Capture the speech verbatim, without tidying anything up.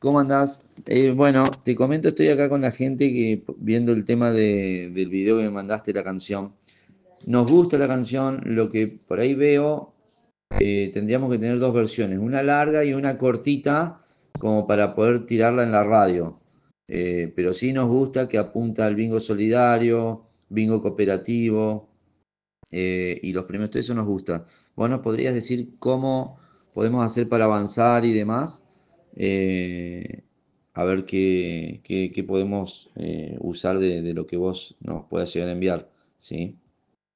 ¿Cómo andás? Eh, bueno, te comento, estoy acá con la gente que viendo el tema de- del video que me mandaste, la canción. Nos gusta la canción, lo que por ahí veo, eh, tendríamos que tener dos versiones, una larga y una cortita, como para poder tirarla en la radio. Eh, pero sí nos gusta que apunta al bingo solidario, bingo cooperativo, eh, y los premios, todo eso nos gusta. ¿Vos nos podrías decir cómo podemos hacer para avanzar y demás? Eh, a ver qué, qué- qué podemos eh, usar de, de lo que vos nos puedas llegar a enviar, ¿sí?